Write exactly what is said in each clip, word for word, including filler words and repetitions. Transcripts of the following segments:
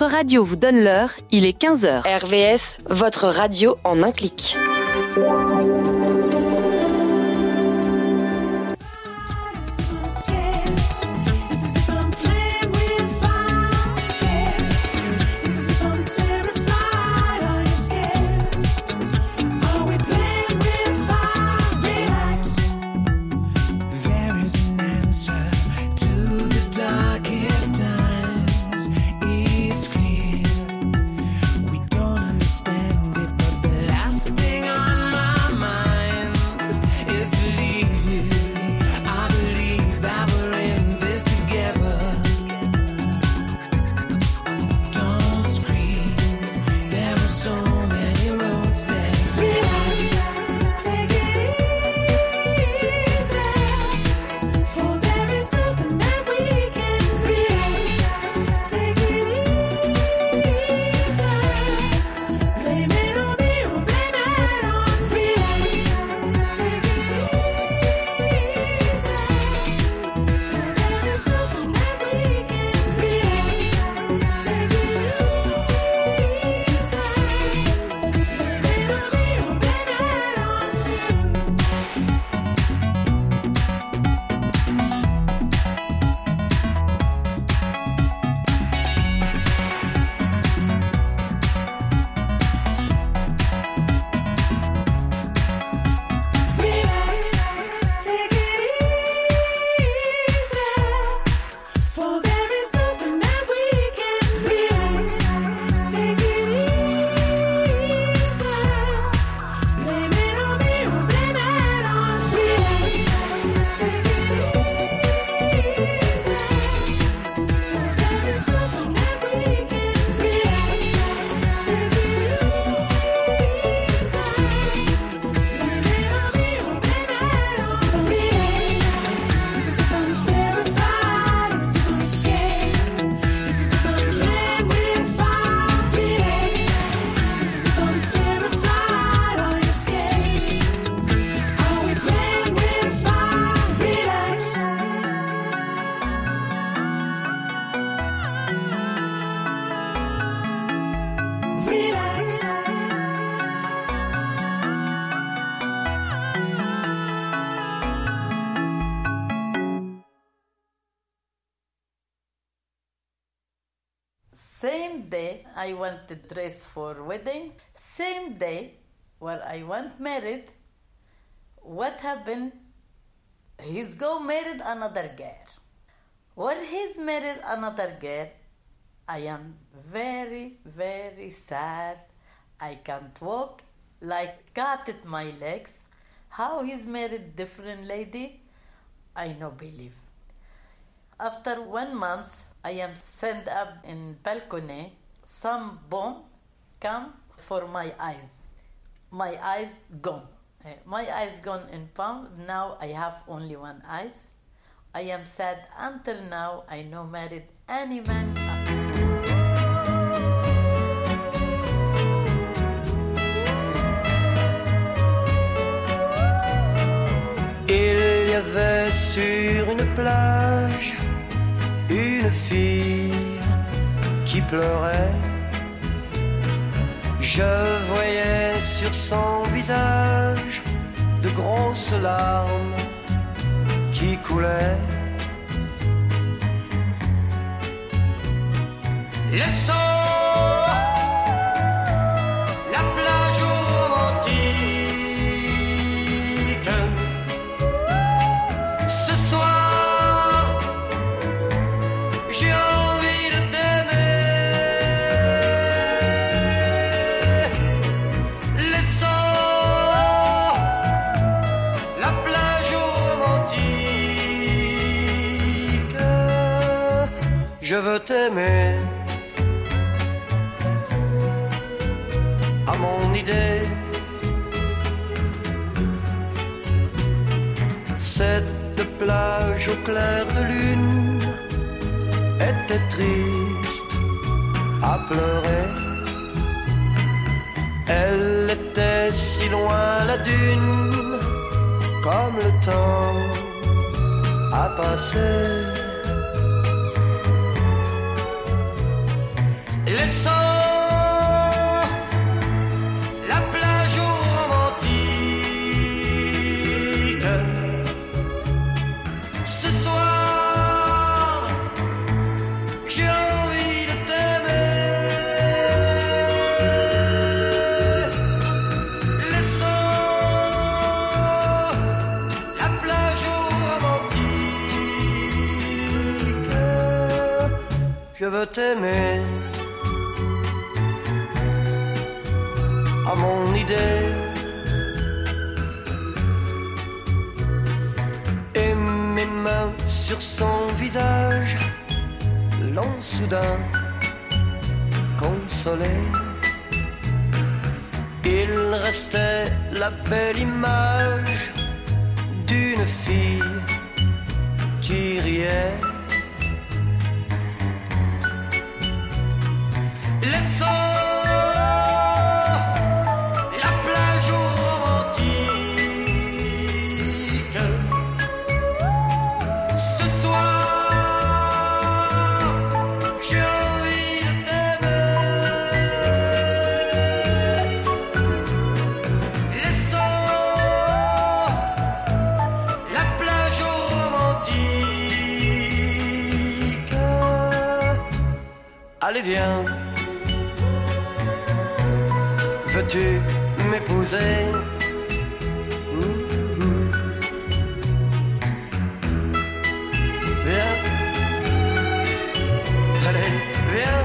radio vous donne l'heure, il est quinze heures. R V S, votre radio en un clic. Same day I want the dress for wedding. Same day where I want married. What happened? He's go married another girl. When he's married another girl, I am very, very sad. I can't walk, like cut at my legs. How he's married different lady, I no believe. After one month, I am sent up in balcony. Some bomb come for my eyes. My eyes gone. My eyes gone in palm. Now I have only one eyes. I am sad until now. I no married any man after. Il y avait sur une plage une fille qui pleurait. Je voyais sur son visage de grosses larmes qui coulaient. Laissons la plage romantique. Ce soir, j'ai envie de t'aimer. Laissons la plage romantique. Je veux t'aimer à mon idée. Cette plage au clair de lune était triste à pleurer. Elle était si loin la dune, comme le temps a passé. Laissons la plage romantique. Ce soir, j'ai envie de t'aimer. Laissons la plage romantique. Je veux t'aimer à mon idée, et mes mains sur son visage l'ont soudain consolé. Il restait la belle image d'une fille qui riait. Laissons allez viens, veux-tu m'épouser? Mm-hmm. Viens, allez viens,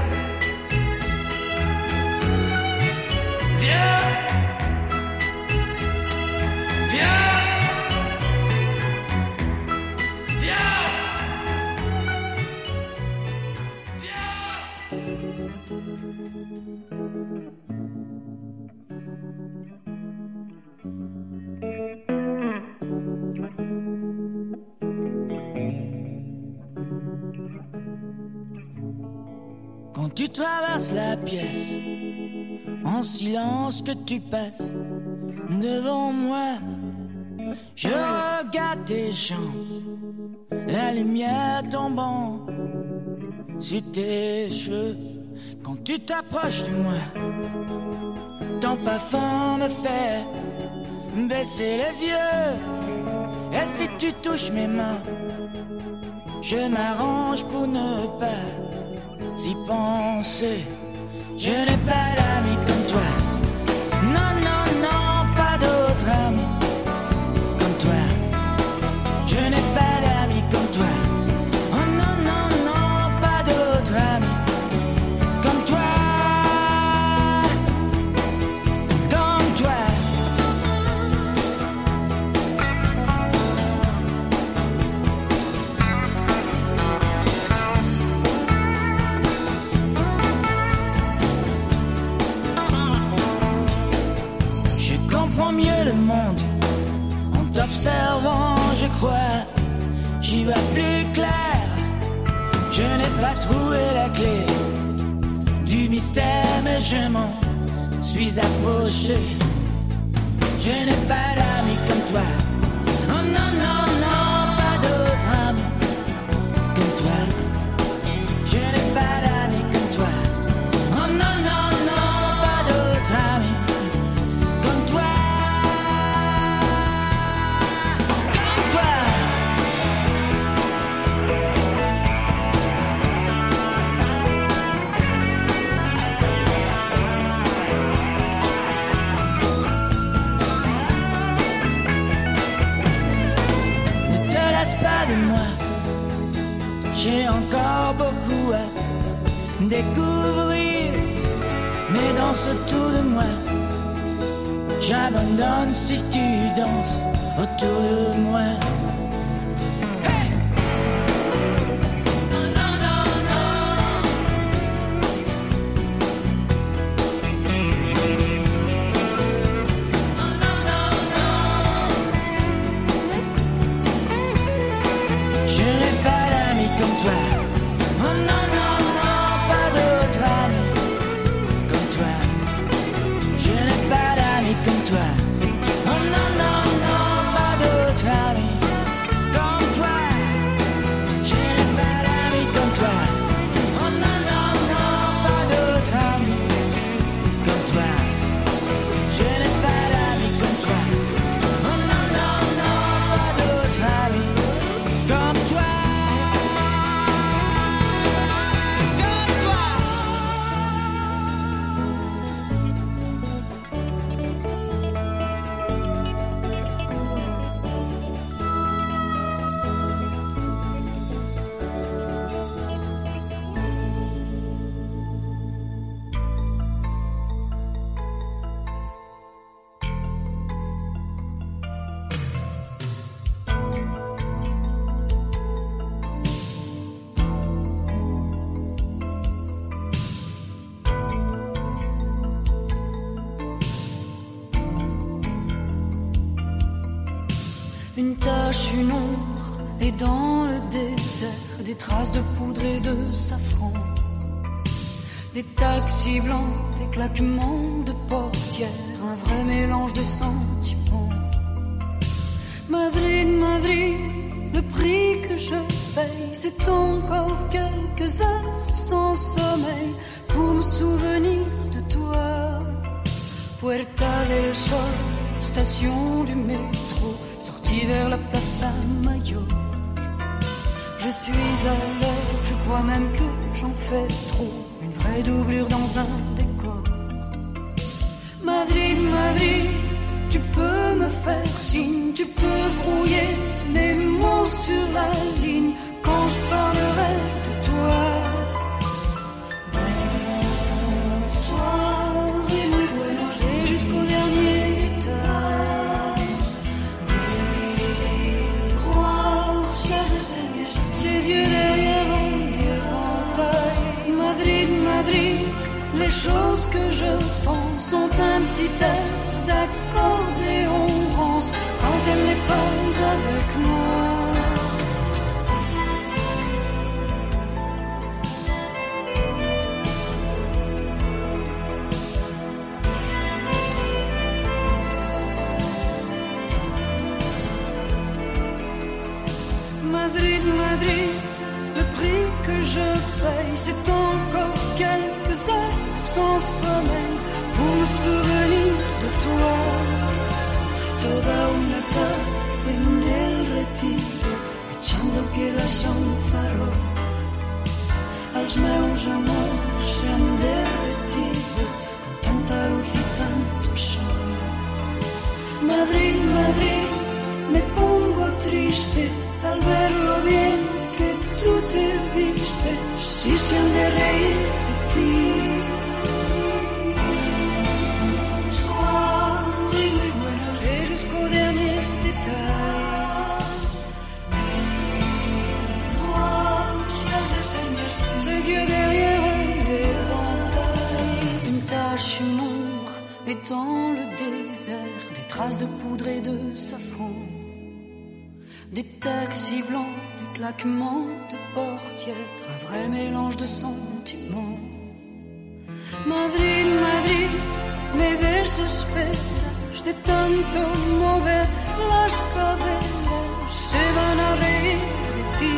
viens, viens, viens. Quand tu traverses la pièce, en silence que tu passes devant moi, je regarde tes jambes, la lumière tombant sur tes cheveux. Quand tu t'approches de moi, ton parfum me fait baisser les yeux. Et si tu touches mes mains, je m'arrange pour ne pas y penser. Je n'ai pas d'amis comme toi. Non, non, non, pas d'autres amis comme toi. Je n'ai pas d'amis comme toi. Oh non, non, non, pas d'autres amis comme toi. Comme toi. Mieux le monde en t'observant, je crois, j'y vois plus clair. Je n'ai pas trouvé la clé du mystère, mais je m'en suis approché. Je n'ai pas d'amis comme toi. Oh non, non, non, pas d'autres amis comme toi. Je n'ai pas d'amis comme toi. Oh non, non, non, pas d'autres amis comme toi. De moi, j'ai encore beaucoup à découvrir, mais danse autour de moi. J'abandonne si tu danses autour de moi. Comme toi. Oh non, non, non, pas d'autres amis. Une tache, une ombre, et dans le désert, des traces de poudre et de safran. Des taxis blancs, des claquements de portières, un vrai mélange de sentiments. Madrid, Madrid, le prix que je paye, c'est encore quelques heures sans sommeil pour me souvenir de toi. Puerta del Sol, station du métro, sortie vers la Plaza Mayor. Je suis à l'heure, je crois même que j'en fais trop, une vraie doublure dans un décor. Madrid, Madrid, tu peux me faire signe, tu peux brouiller mes mots sur la ligne quand je parlerai de toi. Bonsoir et muy buenos, et jusqu'au dernier étage. Miroir, ciel de ses ses yeux derrière un éventail. Madrid, Madrid, les choses que je pense sont un petit air d'accordéon rance quand elle n'est pas avec moi. Madrid, Madrid, le prix que je paye, c'est encore quelques heures sans sommeil pour me souvenir de toi. Toda una tarde en el retiro, echando piedras a un farol. Els meus amors se han derretido con tanta luz y tanto sol. Madrid, Madrid, me pongo triste al ver lo bien que tú te vistes, si se han de reír de ti. Bonsoir et muy buenos, et jusqu'au dernier détail. Miroir, ciel de ses yeux derrière un éventail. Une tache, une ombre, et dans le désert, des traces de poudre et de safran. Des taxis blancs, des claquements de portières, un vrai mélange de sentiments. Madrid, Madrid, me desesperas de tanto mover las cadenas, se van a reír de ti.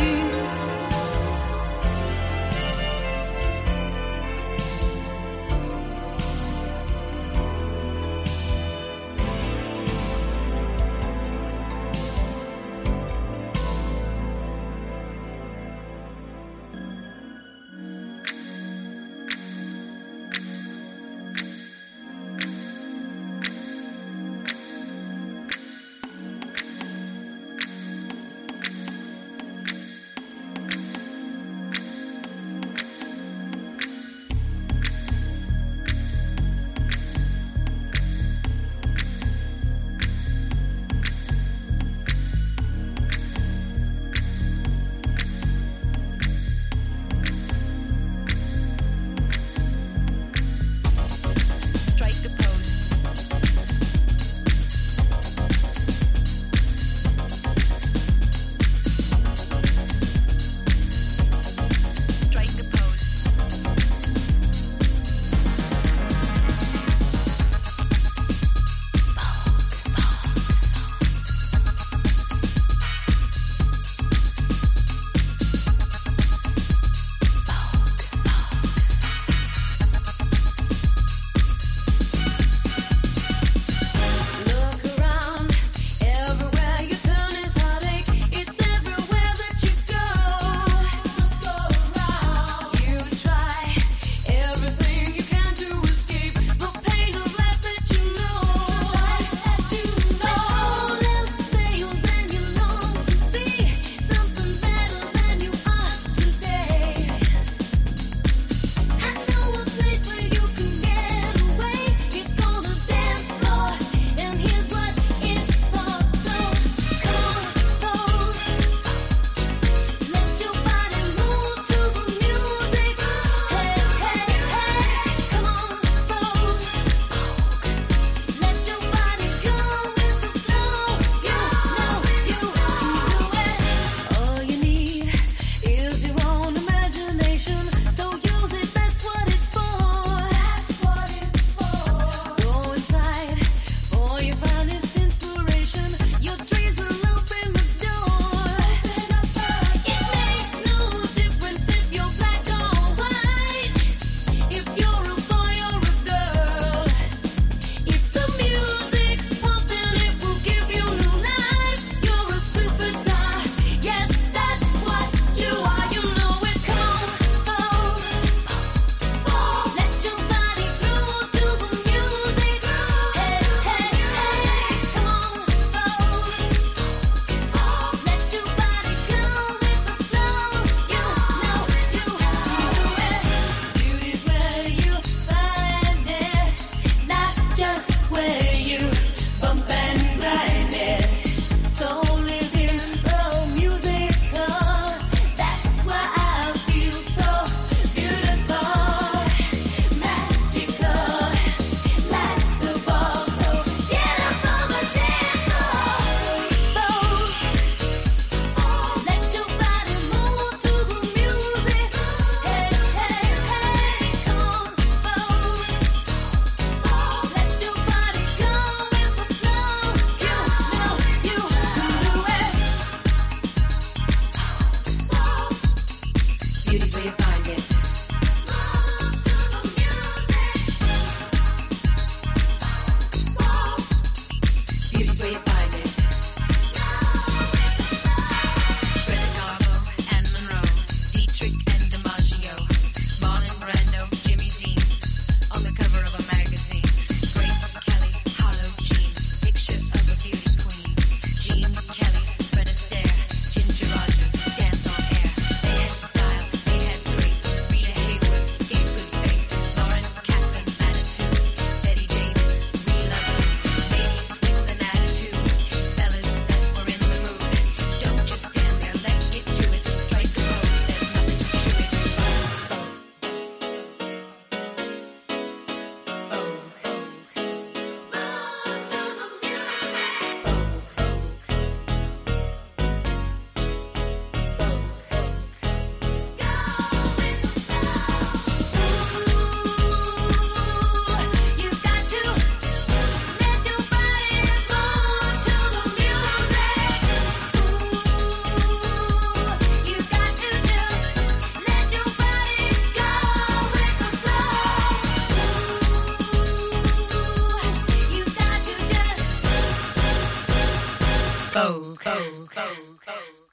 Coco, Coco, Coco.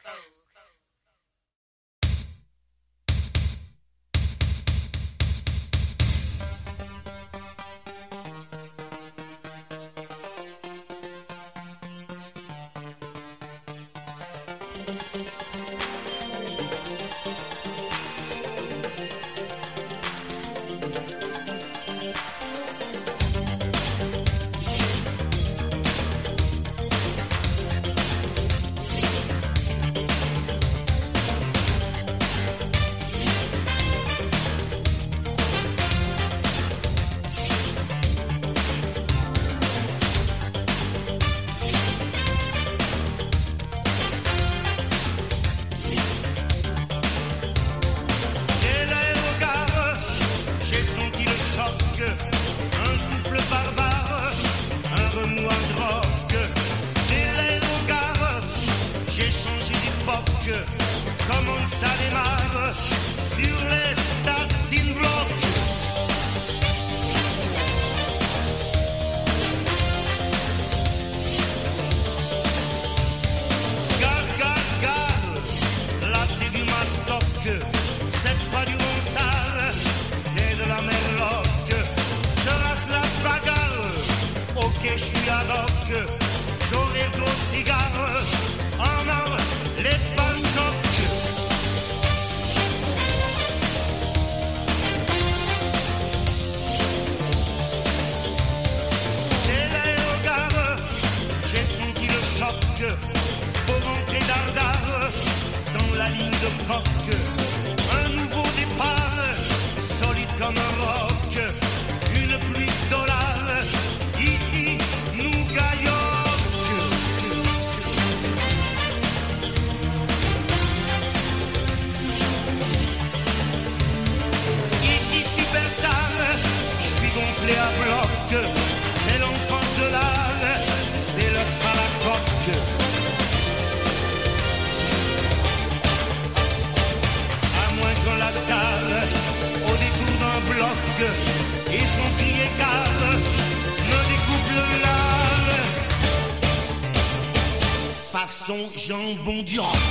Jambon du rock.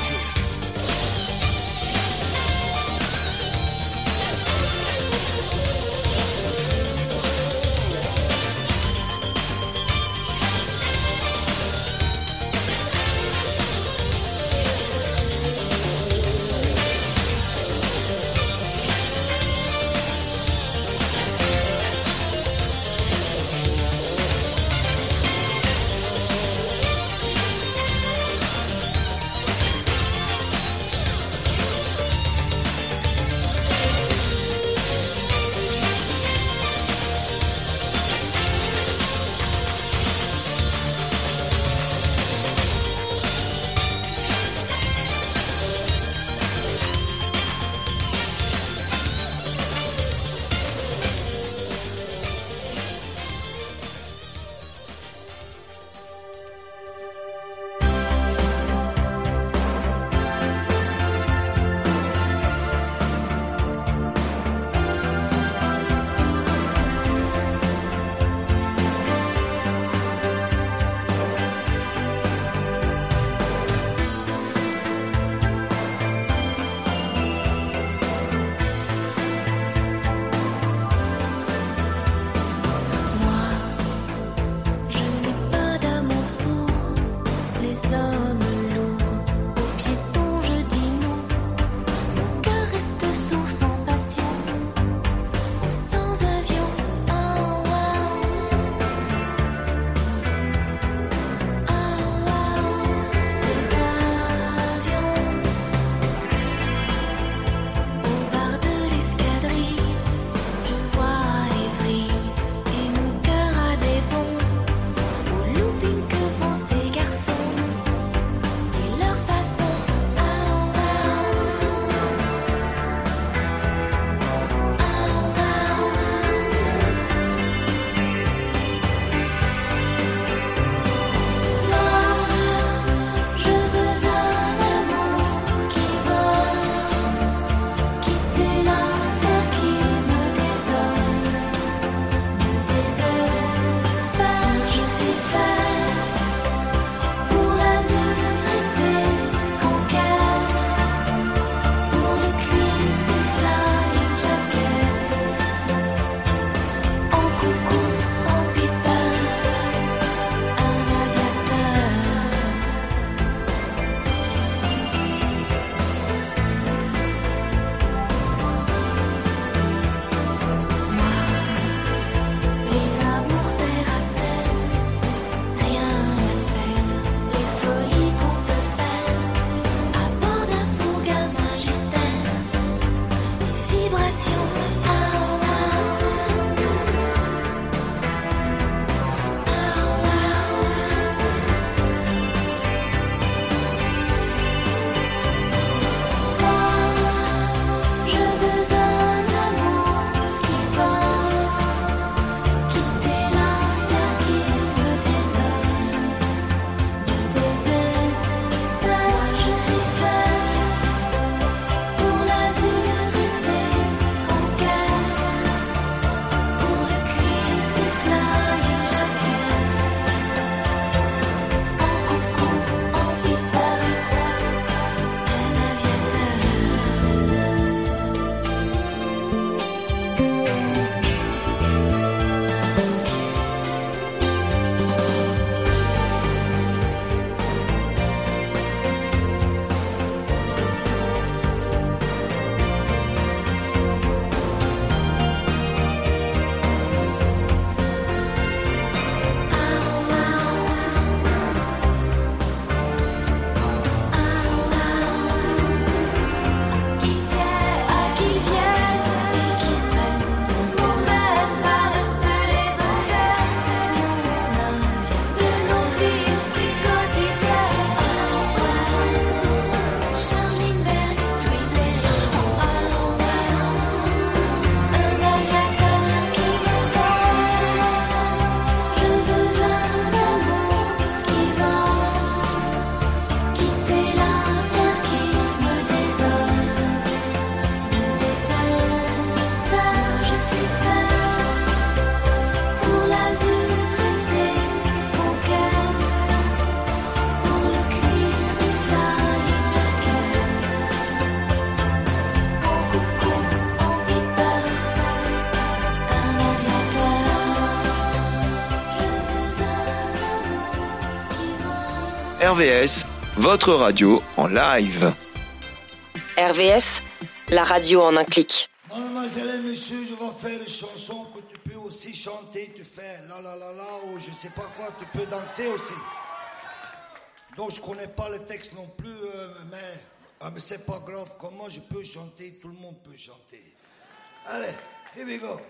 R V S, votre radio en live. R V S, la radio en un clic. Mademoiselle et messieurs, je vais faire une chanson que tu peux aussi chanter. Tu fais la la la la ou je sais pas quoi, tu peux danser aussi. Donc je connais pas le texte non plus, euh, mais, ah, mais c'est pas grave. Comment je peux chanter, tout le monde peut chanter. Allez, here we go.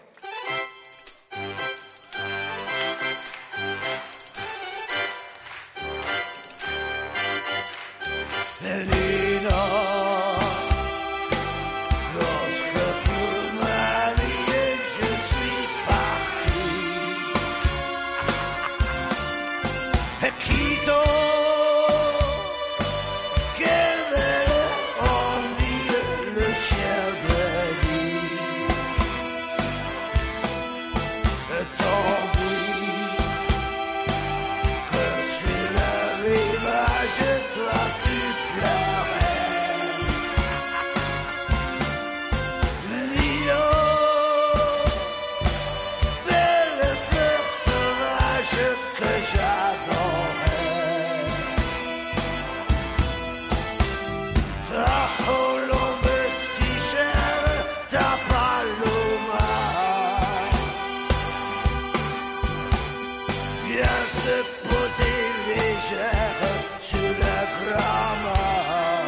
Elina, lorsque pour ma vie je suis parti, et quitte quel on dit le chien de nuit, tant bruit que sur le rivage toi tu se poser légère sur la grammaire.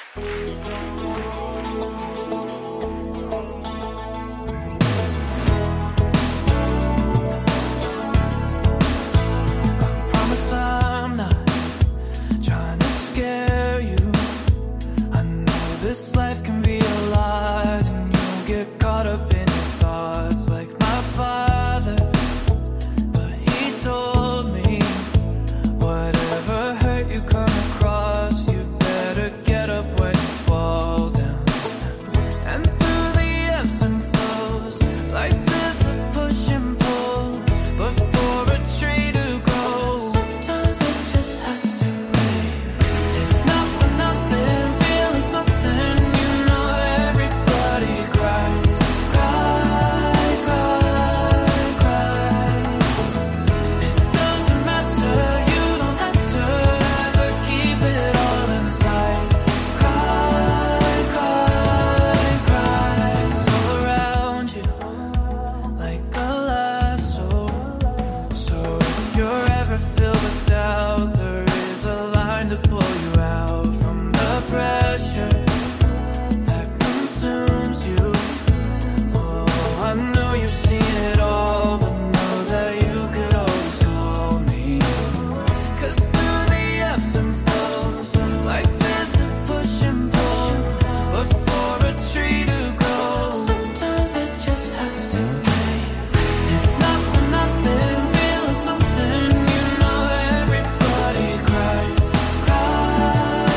Cry, cry.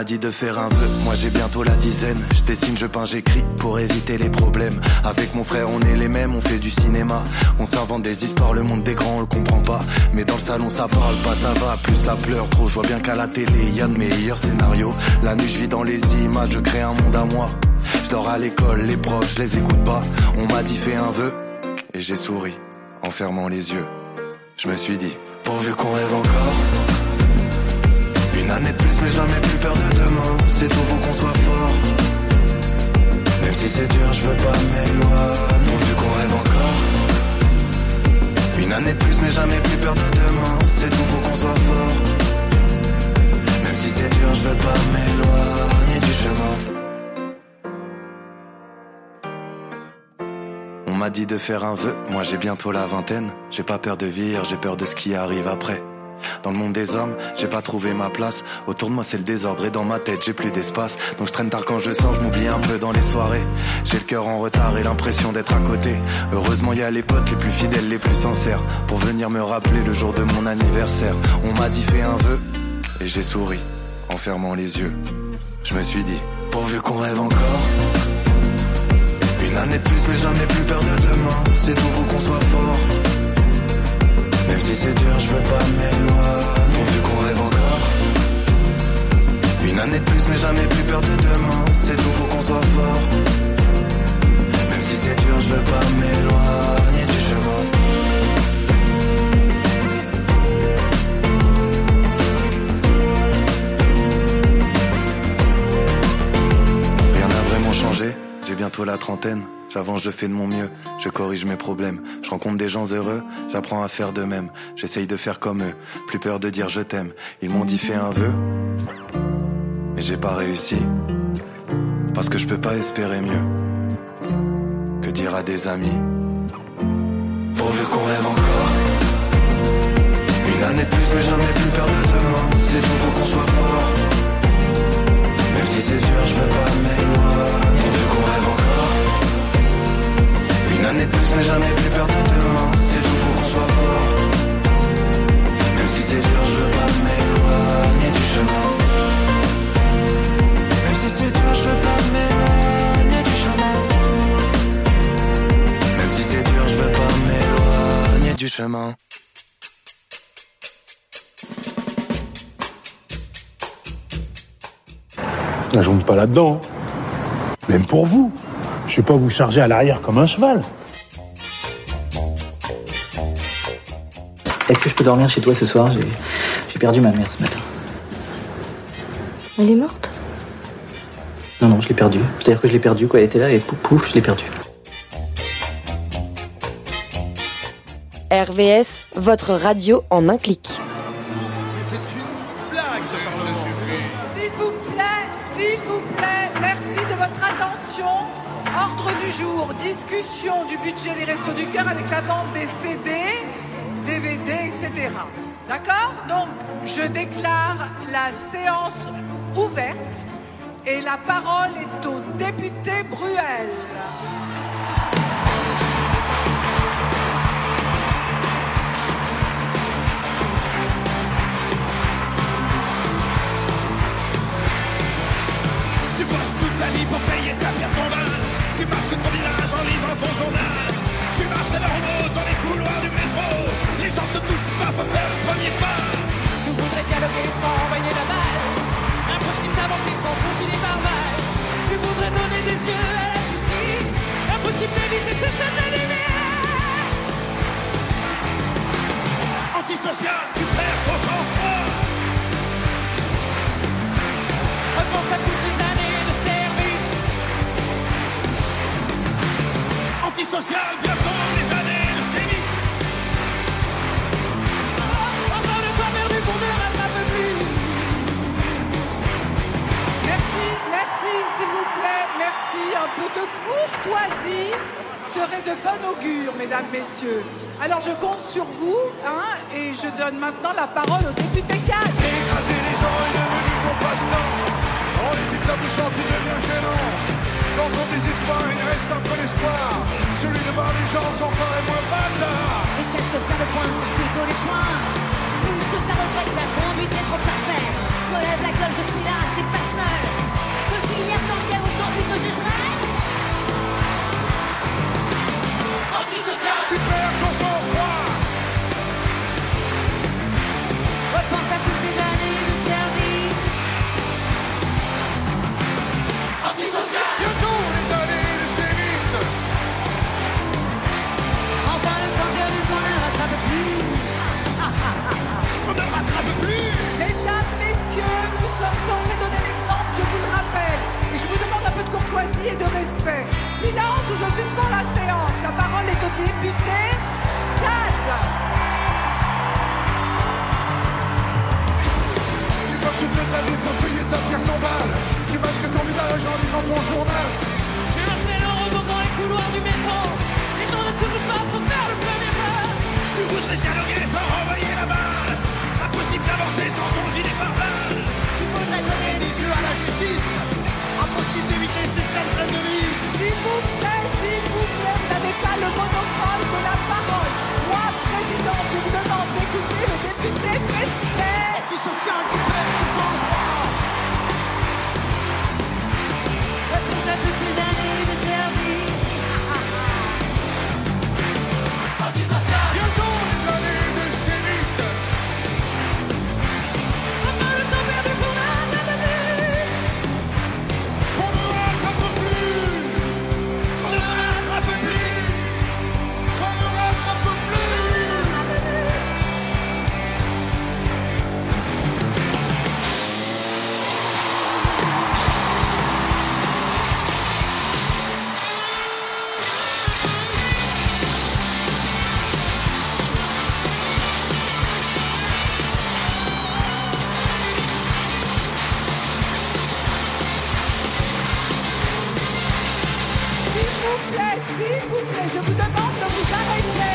m'a dit de faire un vœu, moi j'ai bientôt la dizaine. Je dessine, je peins, j'écris pour éviter les problèmes. Avec mon frère on est les mêmes, on fait du cinéma. On s'invente des histoires, le monde des grands on le comprend pas. Mais dans le salon ça parle pas, ça va, plus ça pleure trop. Je vois bien qu'à la télé y a de meilleurs scénarios. La nuit je vis dans les images, je crée un monde à moi. Je dors à l'école, les profs je les écoute pas. On m'a dit fais un vœu, et j'ai souri en fermant les yeux. Je me suis dit, pourvu qu'on rêve encore. Une année de plus mais jamais plus peur de demain. C'est tout, faut qu'on soit fort. Même si c'est dur, je veux pas m'éloigner. Pourvu qu'on rêve encore. Une année de plus mais jamais plus peur de demain. C'est tout, faut qu'on soit fort. Même si c'est dur, je veux pas m'éloigner du chemin. On m'a dit de faire un vœu, moi j'ai bientôt la vingtaine. J'ai pas peur de vieillir, j'ai peur de ce qui arrive après. Dans le monde des hommes, j'ai pas trouvé ma place. Autour de moi c'est le désordre et dans ma tête j'ai plus d'espace. Donc je traîne tard quand je sors, je m'oublie un peu dans les soirées. J'ai le cœur en retard et l'impression d'être à côté. Heureusement y a les potes les plus fidèles, les plus sincères, pour venir me rappeler le jour de mon anniversaire. On m'a dit fais un vœu, et j'ai souri en fermant les yeux. Je me suis dit, pourvu qu'on rêve encore. Une année de plus mais jamais plus peur de demain. C'est tout, faut qu'on soit fort. Même si c'est dur, je veux pas m'éloigner. Pourvu qu'on rêve encore. Une année de plus mais jamais plus peur de demain. C'est tout, faut qu'on soit fort. Même si c'est dur, je veux pas m'éloigner du chemin. Rien n'a vraiment changé. J'ai bientôt la trentaine, j'avance, je fais de mon mieux, je corrige mes problèmes, je rencontre des gens heureux, j'apprends à faire de même, j'essaye de faire comme eux, plus peur de dire je t'aime, ils m'ont dit fais un vœu, mais j'ai pas réussi, parce que je peux pas espérer mieux, que dire à des amis, pourvu qu'on rêve encore, une année de plus mais jamais plus peur de demain, c'est tout, faut qu'on soit fort, même si c'est dur je veux pas m'éloigner. Qu'on rêve encore. Une année de plus mais jamais plus peur de demain. C'est tout, faut qu'on soit fort. Même si c'est dur, je veux pas m'éloigner du chemin. Même si c'est dur, je veux pas m'éloigner du chemin. Même si c'est dur, je veux pas m'éloigner du chemin. Là, je monte pas là-dedans. Même pour vous. Je vais pas vous charger à l'arrière comme un cheval. Est-ce que je peux dormir chez toi ce soir ? J'ai, j'ai perdu ma mère ce matin. Elle est morte ? Non, non, je l'ai perdue. C'est-à-dire que je l'ai perdue, quoi. Elle était là et pouf, pouf, je l'ai perdue. R V S, votre radio en un clic. C'est une blague, ce Parlement. S'il vous plaît, s'il vous plaît, merci de votre attention. Ordre du jour, discussion du budget des Restos du Cœur avec la vente des C D, D V D, et cetera. D'accord ? Donc, je déclare la séance ouverte et la parole est au député Bruel. Tu bosses toute la nuit pour payer ta pierre tombale. Tu masques ton village en lisant ton journal. Tu marches de la robot dans les couloirs du métro. Les gens te touchent pas, faut faire le premier pas. Tu voudrais dialoguer sans envoyer la balle. Impossible d'avancer sans ton gilet pare-balles. Tu voudrais donner des yeux à la justice. Impossible d'éviter ce seul de lumière. Antisocial, tu perds ton sang-froid. Repense à toutes ces années de service. Antisocial, bientôt les années de sévice. Oh, encore le temps perdu qu'on ne rattrape plus. Merci, merci, s'il vous plaît, merci. Un peu de courtoisie serait de bon augure, mesdames, messieurs. Alors je compte sur vous, hein, et je donne maintenant la parole au député Cannes. Écraser les gens est devenu ton passe-temps. Oh, les établissements, tu deviens gênant. Dans ton désespoir, il reste un peu d'espoir. Celui de voir les gens sans phare et moins bâtard. Et cesse de faire le point sur plutôt les points. Bouge de ta retraite, la conduite est trop parfaite. Relève la gueule, je suis là, t'es pas seul. ou je suspends la séance. La parole est au député Cad. Tu passes toute ta vie pour payer ta pierre tombale. Tu masques ton visage en lisant ton journal. Tu harcèles en rebond dans les couloirs du métro. Les gens ne te touchent pas pour faire le premier pas. Tu voudrais dialoguer sans renvoyer la balle. Impossible d'avancer sans ton gilet pare-balles. Tu voudrais donner des yeux à la justice. Impossible d'éviter ces scènes pleines de vices. S'il vous plaît, s'il vous plaît, vous n'avez pas le monopole de la parole. Moi, présidente, je vous demande d'écouter le député Pesquet. Antisocial, tu perds tes endroits. Réponse à toutes ces années de service. Antisocial. Bientôt les années de service. Après le temps perdu pour un avenir. Qu'on ne rattrape plus. Qu'on ne se rattrape plus. Qu'on ne rattrape plus. S'il vous plaît, s'il vous plaît, je vous demande de vous arrêter.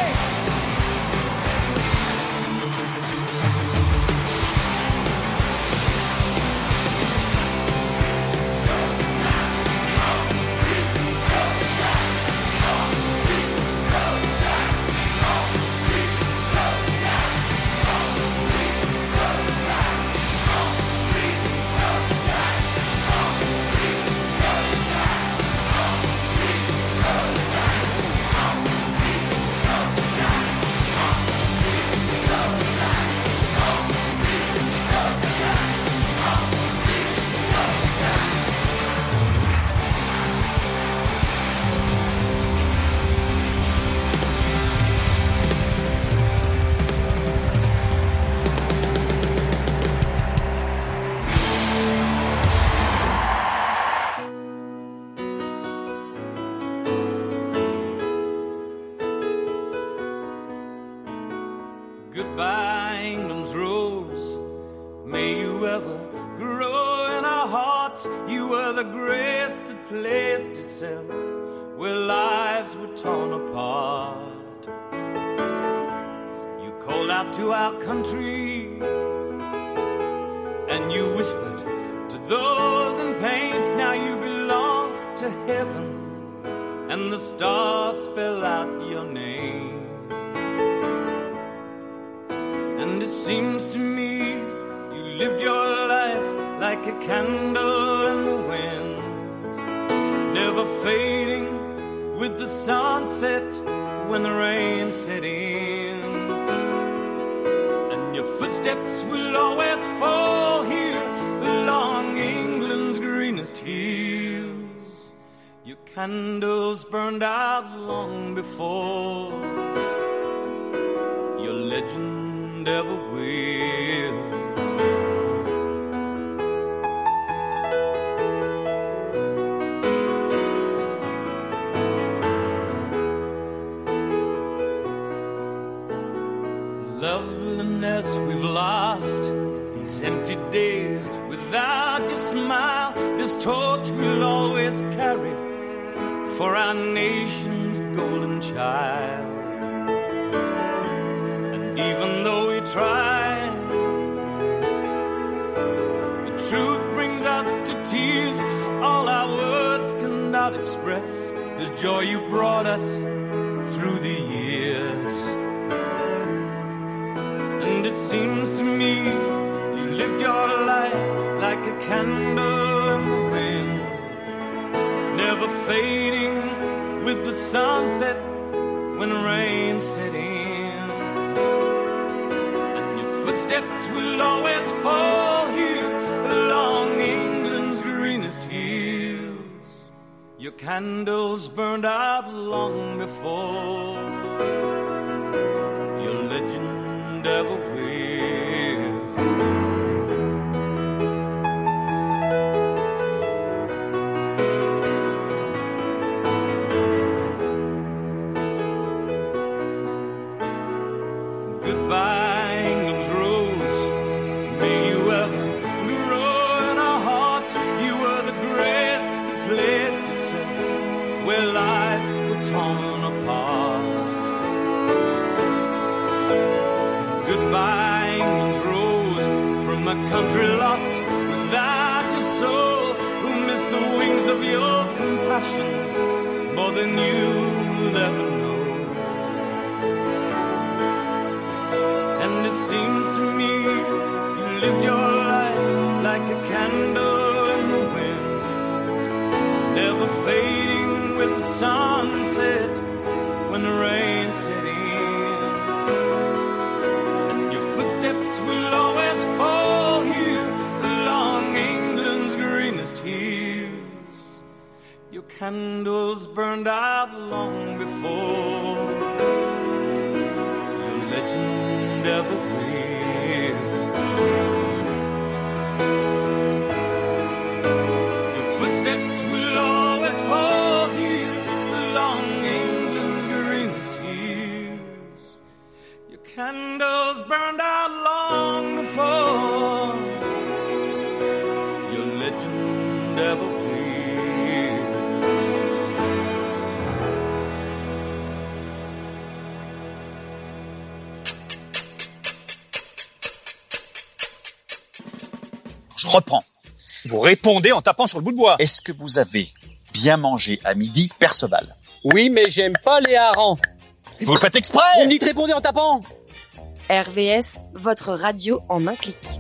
Goodbye, England's rose. May you ever grow in our hearts. You were the grace that placed itself where lives were torn apart. You called out to our country and you whispered to those in pain. Now you belong to heaven and the stars spell out your name. And it seems to me you lived your life like a candle in the wind, never fading with the sunset when the rain set in. And your footsteps will always fall here along England's greenest hills. Your candles burned out long before your legend ever will. Loveliness we've lost, these empty days without your smile, this torch we'll always carry for our nation's golden child. And even though we try, the truth brings us to tears. All our words cannot express the joy you brought us through the years. And it seems to me you lived your life like a candle in the wind, never fading with the sunset when rain set in. And your footsteps will always fall here along England's greenest hills. Your candles burned out long before your legend ever will. Goodbye, England's rose. May you ever grow in our hearts. You were the grace that placed itself where lives were torn apart. Goodbye, England's rose, from a country lost without your soul, who missed the wings of your compassion more than you'll ever know. And it seems to me you lived your life like a candle in the wind, never fading with the sunset when the rain set in. And your footsteps will always fall here along England's greenest hills. Your candles burned out long before your legend ever will. Your footsteps will always fall here along England's greenest hills. Your candles burned out long before your legend ever will. Je reprends. Vous répondez en tapant sur le bout de bois. Est-ce que vous avez bien mangé à midi, Perceval? Oui, mais j'aime pas les harengs. Vous le faites exprès. Vous me dites répondez en tapant. R V S, votre radio en un clic.